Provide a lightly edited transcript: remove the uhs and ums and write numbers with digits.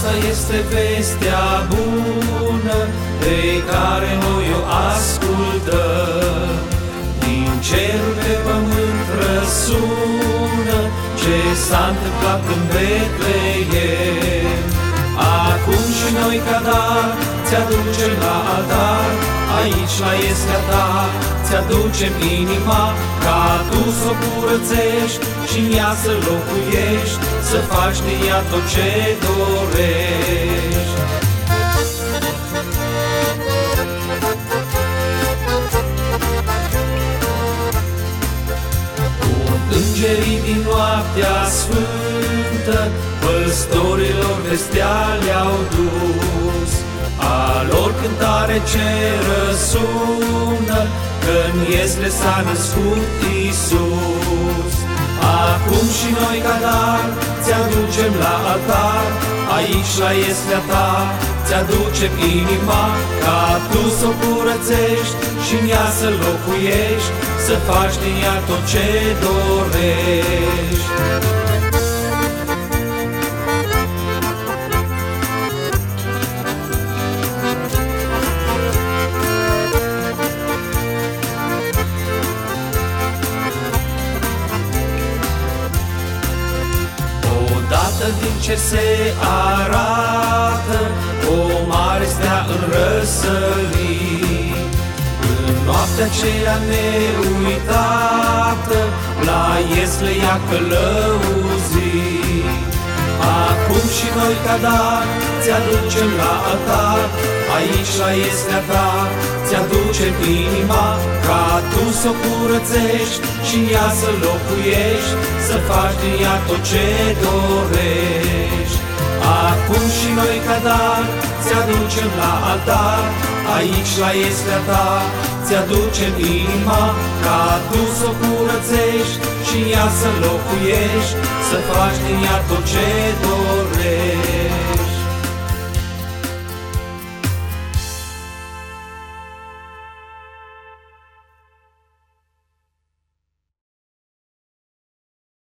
Asta este vestea bună pe care noi o ascultăm. Din cerul pe pământ răsună ce s-a întâmplat în Betleem. Acum și noi ca dar ți-aducem la altar, aici la iestea ta ți-aducem inima, ca tu s-o curățești și în ea să locuiești, să faci din ea tot ce dorești. Îngerii din noaptea sfântă păstorilor vestea le-au dus, a lor cântare ce răsună, că-n iesle s-a născut Iisus. Acum și noi ca dar ți-aducem la altar, aici la ieslea ta ți-aducem inima, ca tu s-o curățești și în ea să locuiești, să faci din ea tot ce dorești. Odată din ce se arată o mare stea în răsărit, în noaptea aceea neuitată la iesle ea călăuzit. Acum și noi ca dar ți-aducem la altar, aici la iestea ta ți-aducem inima, ca tu s-o curățești și în ea să locuiești, să faci din ea tot ce dorești. Acum și noi ca dar ți-aducem la altar, aici la iestea ta ți-aducem inima, ca tu s-o curățești și în ea să locuiești, să faci din ea tot ce dorești.